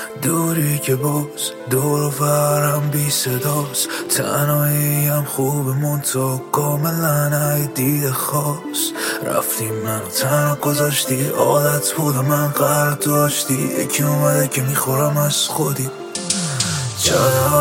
دوری که باز دور و برم بی صداست، تنهاییم خوبه منطقه کاملا دید خاص. رفتی منو تنها گذاشتی، عادت بودم من قرار داشتی، یکی اومده که میخورم از خودی. چقدر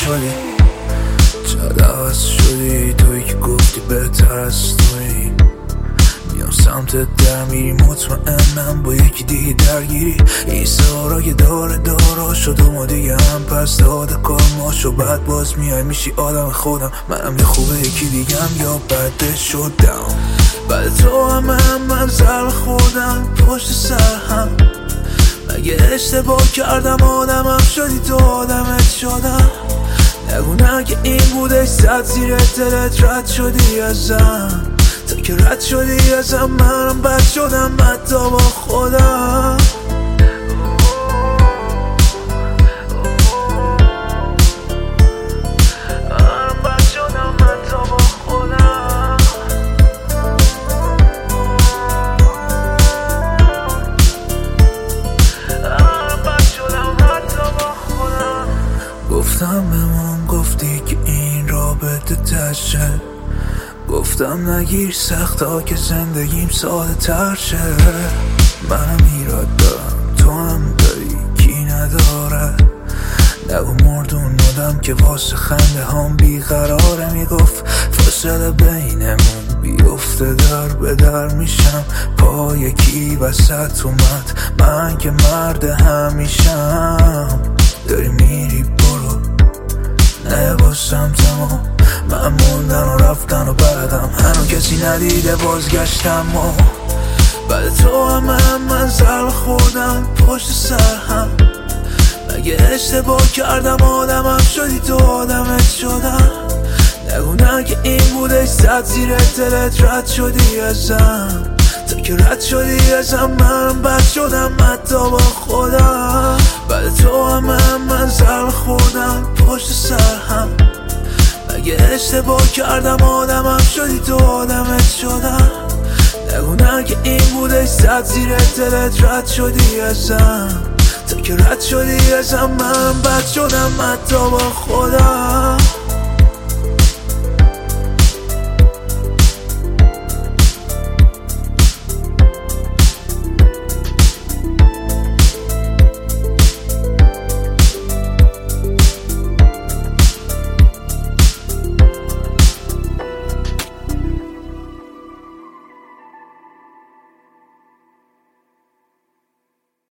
عوض شدی توی که گفتی بهتر از توی. میام سمتت در میری مطمئنم با یکی دیگه درگیری. این سارا که داره شد و ما دیگه هم پس داده کار ما شو. بعد باز میای میشی آدم خودم، منم یه خوبه یکی دیگه هم یا بده شدم. بعد تو هم من زر خوردم پشت سر هم. مگه اشتباه کردم آدمم شدی تو آدمت شدم. نگو نه که این بوده صد زیر دلت رد شدی ازم. تا که رد شدی ازم منم بد شدم حتی با خودم. گفتم بمون، گفتی که این رابطه تشه. گفتم نگیر سختا که زندگیم ساده تر شه. منم ایراد دارم تو هم داری کی نداره. نگو مردون ندم که واسه خنده هم بیقراره. میگفت فاصله بینمون بیفته در به در میشم. پا یکی وسط اومد من که مرد همیشم. داری میری برو نه واسم تمام. من موندن و رفتن و بعدم هنو کسی ندیده بازگشتم. و بعد تو هم من زر خوردم پشت سر هم. مگه اشتباه کردم آدمم شدی تو آدمت شدم. نگو نه که این بوده صد زیر دلت رد شدی ازم. تا که رد شدی ازم منم بد شدم حتی با خودم. بعد تو هم من زر خوردم پشت سر هم. مگه اشتباه کردم آدمم شدی تو آدمت شدم. نگو نه که این بوده صد زیر دلت رد شدی ازم. تا که رد شدی ازم منم بد شدم حتی با خودم.